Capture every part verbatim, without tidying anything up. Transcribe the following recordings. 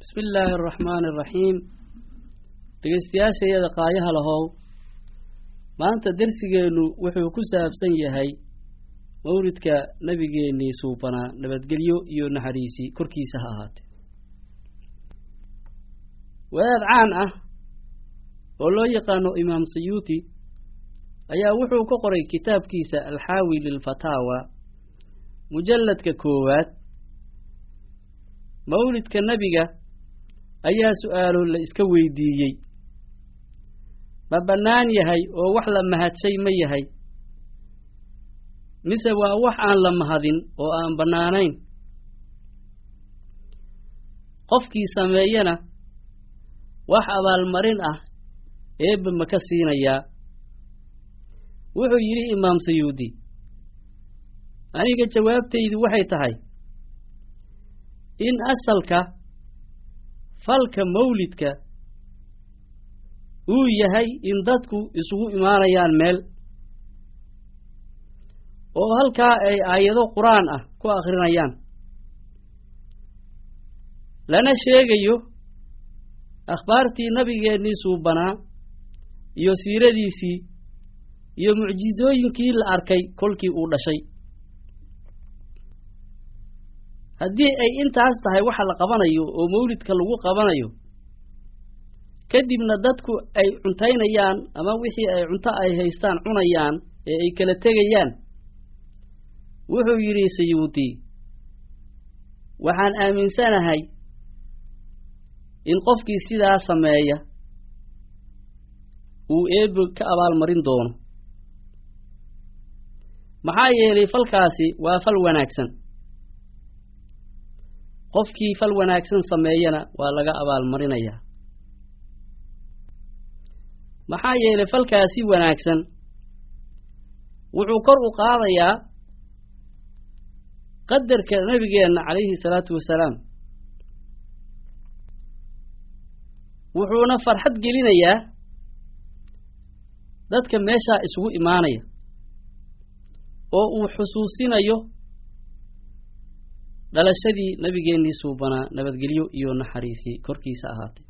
بسم الله الرحمن الرحيم dhegeystayaasha iyada qaayaha lahow maanta darsigeenu wuxuu ku saabsan yahay mawlidka nabigeena suubana nabadgelyo iyo naxariisi korkiisa ha ahaatee wadaad caan ah oo loo yaqaano imaam Suyuti ayaa wuxuu ka qoray kitaabkiisa al-Hawi lil-Fatawa mujalladka koowaad mawlidka nabiga ayaa su'aalo la iska weydiiyay ma banaan yahay oo wax la mahadshay ma yahay mise waa wax aan la mahadin oo aan banaanayn qofkii sameeyana wax abaal marin ah eebba ma ka siinaya wuxuu yiri imaam Suyuti aniga jawaabtaydu waxay tahay in asalka falka mawlidka uu yahay in dadku isugu imaanayaan meel oo halka ay aayado quraan ah ku akhrinayaan lana sheegayo akhbaartii nabigeennii suubanaa iyo siiradiisii iyo mucjizooyinkii la arkay kolkii uu dhashay haddii ay intaas tahay waxa la qabanayo oo mawlidka lagu qabanayo kadibna dadku ay cuntaynayaan ama wixii ay cunto ay haystaan cunayaan ee ay kala tegayaan wuxuu yiri Suyuti waxaan aaminsanahay in qofkii sidaa sameeya uu eebba ka abaal marin doono maxaa yeelay falkaasi waa fal wanaagsan qofkii fal wanaagsan sameeyana waa laga abaal marinayaa maxaa yeelay falkaasi wanaagsan wuxuu kor u qaadayaa qadarka nabigeena calayhi salaatu wasalaam wuxuuna farxad gelinayaa dadka meesha isugu imaanaya oo uu xusuusinayo dhalashadii nabigeennii suubanaa nabadgelyo iyo naxariisi korkiisa ahaatee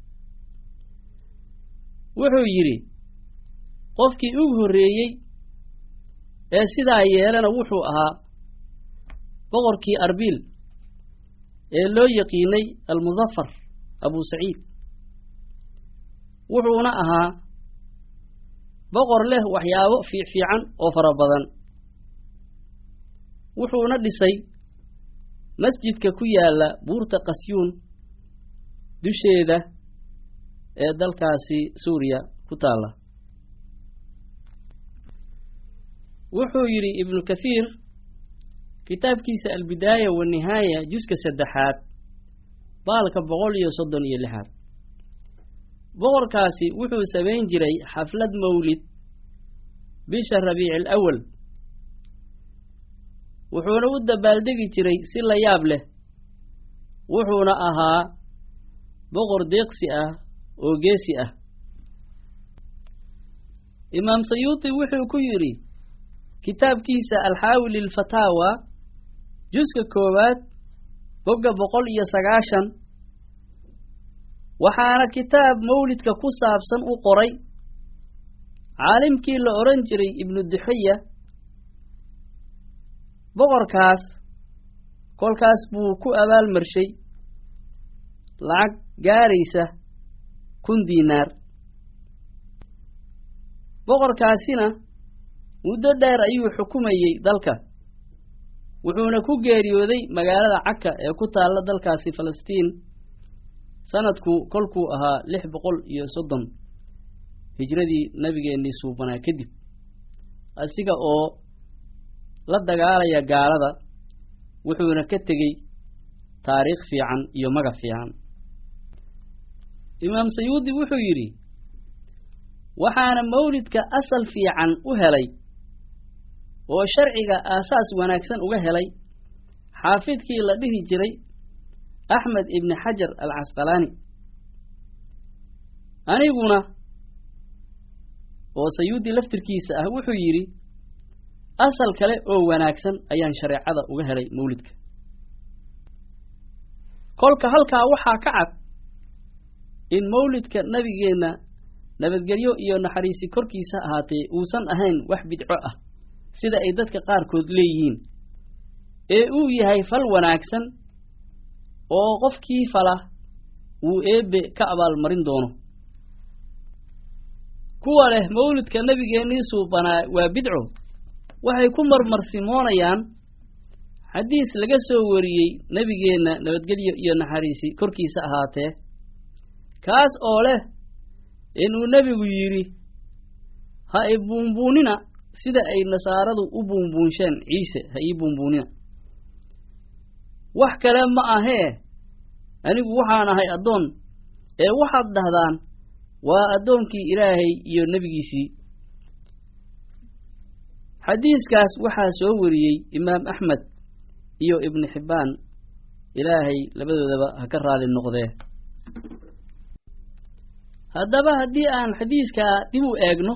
wuxuu yiri qofkii ugu horeeyay ee sidaa yeelana wuxuu ahaa boqorkii Arbil ee loo yaqiinay al-Muzaffar Abu Sa'id wuxuuna ahaa boqor leh waxyaabo fiican oo fara badan wuxuuna dhisay masjidka ku yaala buurta Qasyuun dusheeda ee dalkaasi Suuriya ku taala wuxuu yiri Ibn Kathir kitaabkiisa al-Bidaaya wa Nihaaya juska saddexaad baalka boqol iyo soddon iyo lix boqorkaasi wuxuu sameyn jiray xaflad mawlid bisha Rabiicul Awwal wuxuuna u dabaaldegi jiray si la yaab leh wuxuuna ahaa boqor deeqsi ah oo geesi ah imaam Suyuti wuxuu ku yiri kitaabkiisa al-Hawi lil-Fatawa juska koowaad bogga boqol iyo sagaashan waxaana kitaab mawlidka ku saabsan u qoray caalimkii la oran jiray Ibn Duhayya boqorkaas kolkaas buu ku abaal marshay lacag gaaraysa kun diinaar boqorkaasina muddo dheer ayuu xukumayay dalka wuxuuna ku geeriyooday magaalada Akka ee ku taala dalkaasi Falastiin sanadku kolkuu ahaa lix boqol iyo soddon hijradii nabigeennii suubanaa kadib asiga oo la dagaalaya gaalada wuxuuna ka tegay taariikh fiican iyo magac fiican imaam Suyuti wuxuu yiri waxaana mawlidka asal fiican u helay oo sharciga aasaas wanaagsan uga helay xaafidkii la dhihi jiray Ahmed ibn Hajar al-Asqalani aniguna oo Suyuti laftirkiisa ah wuxuu yiri asal kale oo wanaagsan ayaan shariicada uga helay mawlidka kolka halkaa waxaa ka cad in mawlidka nabigeena nabadgelyo iyo naxariisi korkiisa ahaatee uusan ahayn wax bidco ah sida ay dadka qaarkood leeyihiin ee uu yahay fal wanaagsan oo qofkii fala uu eebe ka abaalmarin doono kuwa leh mawlidka nabigeeniisu banaa waa bidco waxay ku marmarsimoonayaan xadiis laga soo wariyey nabigeena nabadgelyo iyo naxariisi korkiisa ahaatee kaas oo leh inuu nabigu yiri ha ay buunbuunina sida ay nasaaradu u buunbuunsheen ciise ha ay buunbuunina wax kale ma ahee anigu waxaan ahay adoon ee waxaad dhahdaan waa adoonkii ilaahay iyo nabigiisii xadiiskaas waxaa soo wariyey imaam axmed iyo ibn xibbaan ilaahay labadoodaba ha ka raali noqdee haddaba haddii aan xadiiska dib u eegno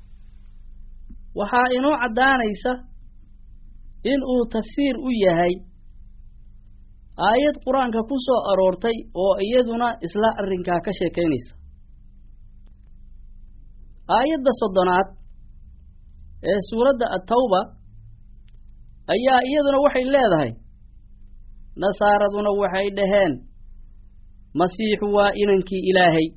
waxaa inoo caddaanaysa in uu tafsiir u yahay aayad qur-aanka ku soo aroortay oo iyaduna isla arrinkaa ka sheekaynaysa aayadda soddonaad ee suuradda at-tawba ayaa iyaduna waxay leedahay nasaaraduna waxay dhaheen masiixu waa inankii ilaahay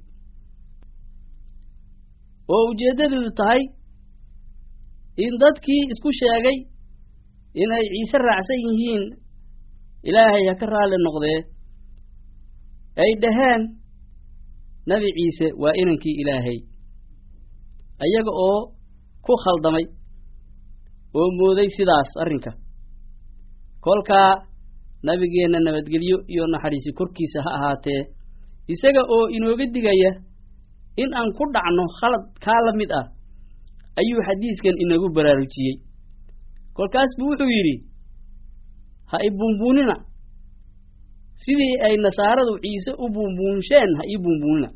oo ujeeddadu tahay in dadkii isku sheegay inay ciise raacsan yihiin ilaahay ha ka raali noqdee ay dhaheen nabi ciise waa inankii ilaahay ayaga oo ku khaldamay oo mooday sidaas arrinka kolkaa nabigeena nabadgelyo iyo naxariisi korkiisa ha ahaatee isaga oo inooga digaya in aan ku dhacno khalad kaa la mid ah ayuu xadiiskan inagu baraarujiyey kolkaas buu wuxuu yidhi ha i buunbuunina sidii ay nasaaradu ciise u buunbuunsheen ha ii buunbuunina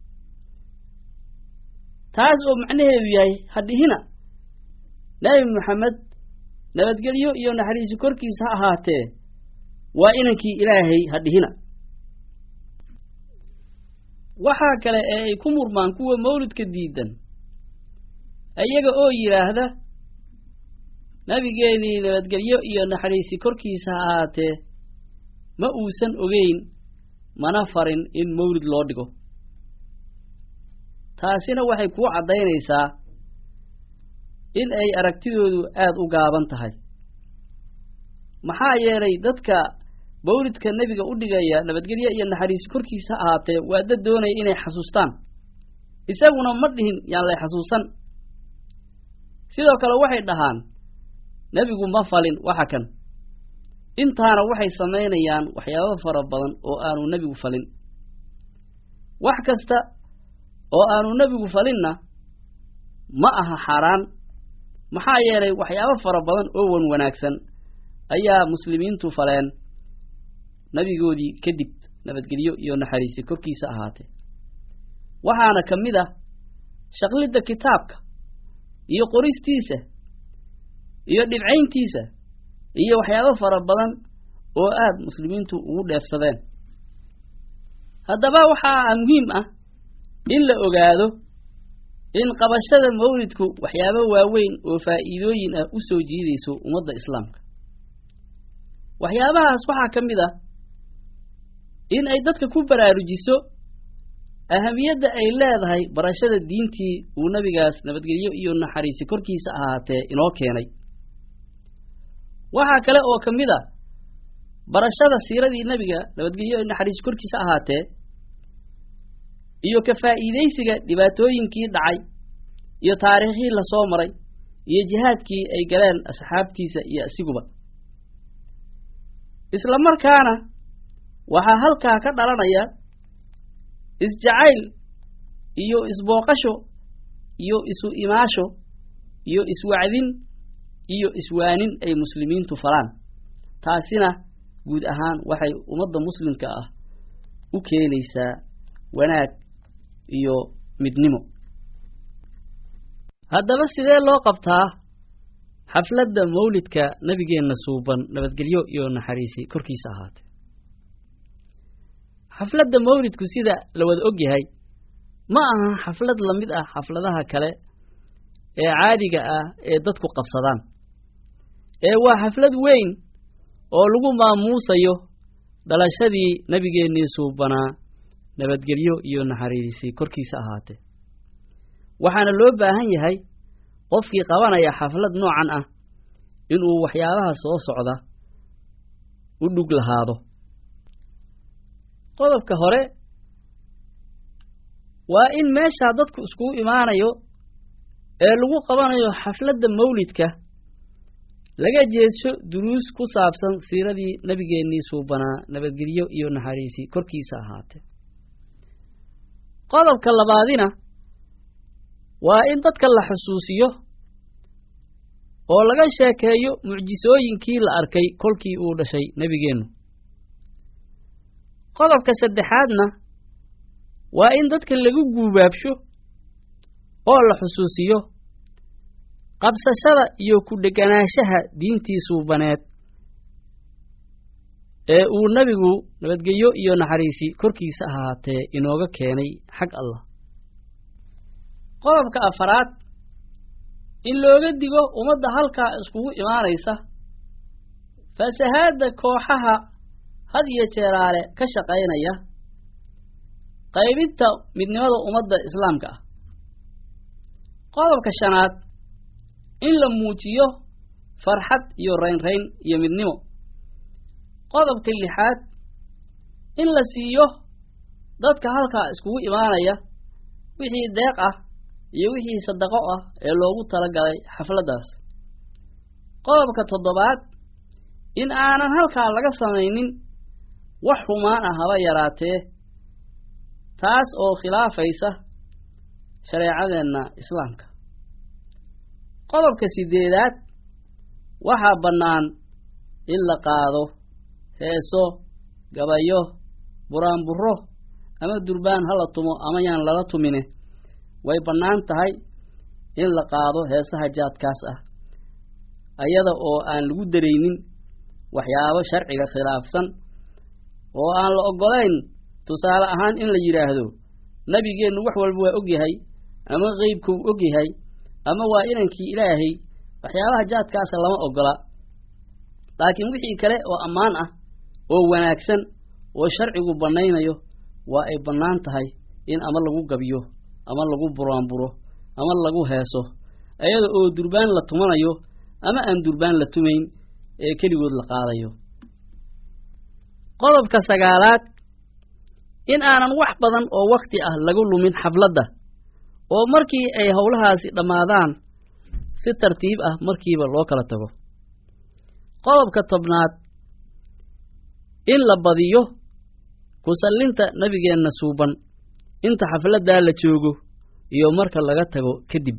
taas oo macnaheedu yahay ha dhihina nabi maxamed nabadgelyo iyo naxariisi korkiisa ha ahaatee waa inankii ilaahay ha dhihina waxaa kale ee ay ku murmaan kuwa mawlidka diidan ayaga oo yidhaahda nabigeenii nabadgelyo iyo naxariisi korkiisa ha ahaatee ma uusan ogeyn mana farin in mawlid loo dhigo taasina waxay kuu caddaynaysaa in ay aragtidoodu aad u gaaban tahay maxaa yeelay dadka mawlidka nebiga u dhigaya nabadgelyo iyo naxariisi korkiisa ha ahaatee waa dad doonaya inay xasuustaan isaguna ma dhihin yaan lay xasuusan sidoo kale waxay dhahaan nebigu ma falin waxa kan intaana waxay samaynayaan waxyaabo fara badan oo aanu nebigu falin wax kasta oo aanu nebigu falinna ma aha xaaraan maxaa yeelay waxyaabo fara badan oo wan wanaagsan ayaa muslimiintu faleen nabigoodii kadib nabadgelyo iyo naxariisi korkiisa ahaatee waxaana ka mid ah shaqlidda kitaabka iyo qoristiisa iyo dhibcayntiisa iyo waxyaabo fara badan oo aad muslimiintu ugu dheefsadeen haddaba waxaa muhiim ah in la ogaado in qabashada mawlidku waxyaabo waaweyn oo faa'iidooyin ah u soo jiidayso ummadda islaamka waxyaabahaas waxaa ka mid ah in ay dadka ku baraarujiso ahamiyadda ay leedahay barashada diintii uu nabigaas nabadgelyo iyo naxariisi korkiisa ahaatee inoo keenay waxaa kale oo ka mid a barashada siiradii nabiga nabadgelyo iyo naxariisi korkiisa ahaatee iyo ka faa'iidaysiga dhibaatooyinkii dhacay iyo taariikhii la soo maray iyo jihaadkii ay galeen asxaabtiisa iyo isiguba isla markaana waxaa halkaa ka dhalanaya isjacayl iyo isbooqasho iyo isu imaasho iyo iswacdin iyo iswaanin ay muslimiintu falaan taasina guud ahaan waxay ummadda muslimka ah u keenaysaa wanaag iyo midnimo haddaba sidee loo qabtaa xafladda mawlidka nabigeenna suuban nabadgelyo iyo naxariisi korkiisa ahaatee xafladda mawlidku sida la wada og yahay ma aha xaflad la mid ah xafladaha kale ee caadiga ah ee dadku qabsadaan ee waa xaflad weyn oo lagu maamuusayo dhalashadii nabigeennii suubanaa nabadgelyo iyo naxariisi korkiisa ahaatee waxaana loo baahan yahay qofkii qabanaya xaflad noocan ah inuu waxyaabaha soo socda u dhug lahaado qodobka hore waa in meesha dadku isku imaanayo ee lagu qabanayo xafladda mawlidka laga jeedsho duruus ku saabsan siiradii nabigeennii suubanaa nabadgelyo iyo naxariisi korkiisa ahaatee qodobka labaadina waa in dadka la xusuusiyo oo laga sheekeeyo mucjisooyinkii la arkay kolkii uu dhashay nabigeennu qodobka saddexaadna waa in dadka lagu guubaabsho oo la xusuusiyo qabsashada iyo ku dheganaanshaha diintii suubaneed ee uu nabigu nabadgelyo iyo naxariisi korkiisa ahaatee inooga keenay xag Allah qodobka afaraad in looga digo ummadda halkaa iskugu imaanaysa fasahaadda kooxaha had iyo jeeraale ka shaqaynaya qaybinta midnimada ummadda islaamka ah qodobka shanaad in la muujiyo farxad iyo raynrayn iyo midnimo qodobka lixaad in la siiyo dadka halkaa iskugu imaanaya wixii deeq ah iyo wixii sadaqo ah ee loogu talagalay xafladdaas qodobka toddobaad in aanan halkaa laga samaynin wax xumaan ah haba yaraatee taas oo khilaafaysa shareecadeenna islaamka qodobka sideedaad waxaa bannaan in la qaado heeso gabayo buraanburo ama durbaan hala tumo ama yaan lala tumine way bannaan tahay in la qaado heesaha jaadkaas ah ayada oo aan lagu daraynin waxyaabo sharciga khilaafsan oo aan la ogolayn tusaale ahaan in la yiraahdo nabigeennu wax walba waa og yahay ama qeybku og yahay ama waa inankii ilaahay waxyaabaha jaadkaas lama ogola laakiin wixii kale oo ammaan ah oo wanaagsan oo sharcigu banaynayo waa ay bannaan tahay in ama lagu gabiyo ama lagu buraanburo ama lagu heeso ayada oo durbaan la tumanayo ama aan durbaan la tumayn ee keligood la qaadayo qodobka sagaalaad in aanan wax badan oo waqti ah lagu lumin xafladda oo markii ay howlahaasi dhammaadaan si tartiib ah markiiba loo kala tago qodobka tobnaad in la badiyo ku sallinta nabigeenna suuban inta xafladdaa la joogo iyo marka laga tago kadib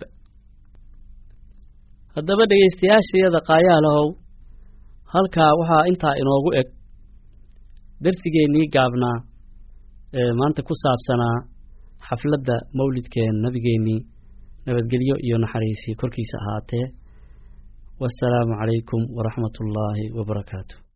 haddaba dhegaystayaashayada qaayaalahow halkaa waxaa intaa inoogu eg darsigeennii gaabnaa ee maanta ku saabsanaa xafladda mawlidkeen nabigeennii nabadgelyo iyo naxariisi korkiisa ahaatee wassalaamu calaykum waraxmatullaahi wabarakaatu